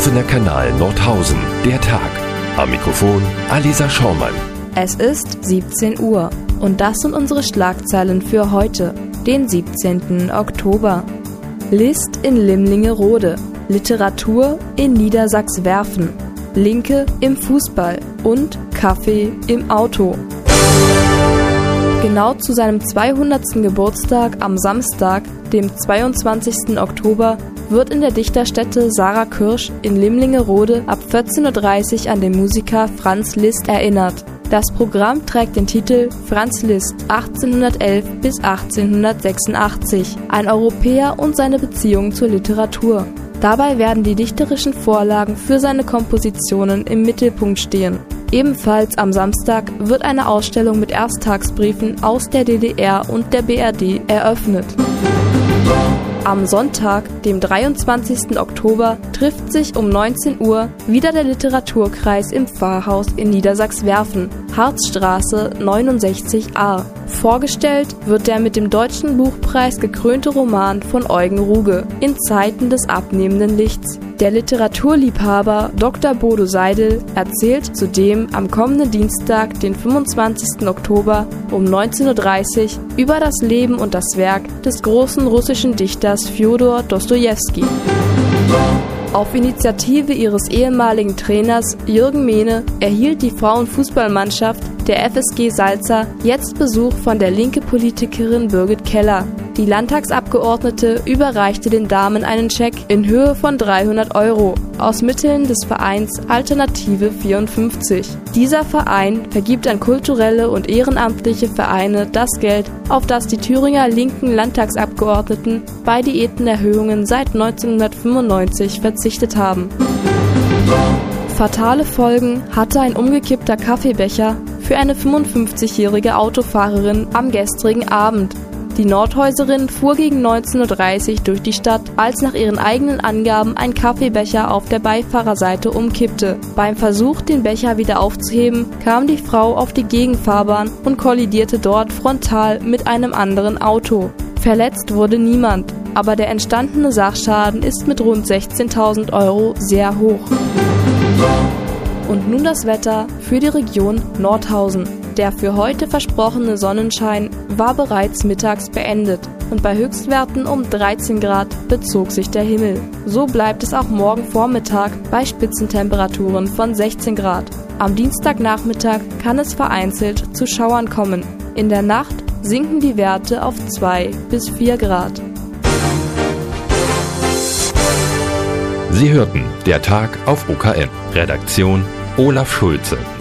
geschlossener Kanal Nordhausen, der Tag. Am Mikrofon Alisa Schaumann. Es ist 17 Uhr und das sind unsere Schlagzeilen für heute, den 17. Oktober. List in Limlingerode, Literatur in Niedersachs-Werfen, Linke im Fußball und Kaffee im Auto. Genau zu seinem 200. Geburtstag am Samstag, dem 22. Oktober, wird in der Dichterstätte Sarah Kirsch in Limlingerode ab 14:30 Uhr an den Musiker Franz Liszt erinnert. Das Programm trägt den Titel Franz Liszt 1811 bis 1886, ein Europäer und seine Beziehung zur Literatur. Dabei werden die dichterischen Vorlagen für seine Kompositionen im Mittelpunkt stehen. Ebenfalls am Samstag wird eine Ausstellung mit Ersttagsbriefen aus der DDR und der BRD eröffnet. Am Sonntag, dem 23. Oktober, trifft sich um 19 Uhr wieder der Literaturkreis im Pfarrhaus in Niedersachs-Werfen, Harzstraße 69a. Vorgestellt wird der mit dem Deutschen Buchpreis gekrönte Roman von Eugen Ruge, In Zeiten des abnehmenden Lichts. Der Literaturliebhaber Dr. Bodo Seidel erzählt zudem am kommenden Dienstag, den 25. Oktober um 19:30 Uhr über das Leben und das Werk des großen russischen Dichters Fjodor Dostojewski. Auf Initiative ihres ehemaligen Trainers Jürgen Mehne erhielt die Frauenfußballmannschaft der FSG Salza jetzt Besuch von der Linke-Politikerin Birgit Keller. Die Landtagsabgeordnete überreichte den Damen einen Scheck in Höhe von 300 € aus Mitteln des Vereins Alternative 54. Dieser Verein vergibt an kulturelle und ehrenamtliche Vereine das Geld, auf das die Thüringer linken Landtagsabgeordneten bei Diätenerhöhungen seit 1995 verzichtet haben. Fatale Folgen hatte ein umgekippter Kaffeebecher für eine 55-jährige Autofahrerin am gestrigen Abend. Die Nordhäuserin fuhr gegen 19:30 Uhr durch die Stadt, als nach ihren eigenen Angaben ein Kaffeebecher auf der Beifahrerseite umkippte. Beim Versuch, den Becher wieder aufzuheben, kam die Frau auf die Gegenfahrbahn und kollidierte dort frontal mit einem anderen Auto. Verletzt wurde niemand, aber der entstandene Sachschaden ist mit rund 16.000 € sehr hoch. Und nun das Wetter für die Region Nordhausen. Der für heute versprochene Sonnenschein war bereits mittags beendet und bei Höchstwerten um 13 Grad bezog sich der Himmel. So bleibt es auch morgen Vormittag bei Spitzentemperaturen von 16 Grad. Am Dienstagnachmittag kann es vereinzelt zu Schauern kommen. In der Nacht sinken die Werte auf 2 bis 4 Grad. Sie hörten der Tag auf OKM. Redaktion Olaf Schulze.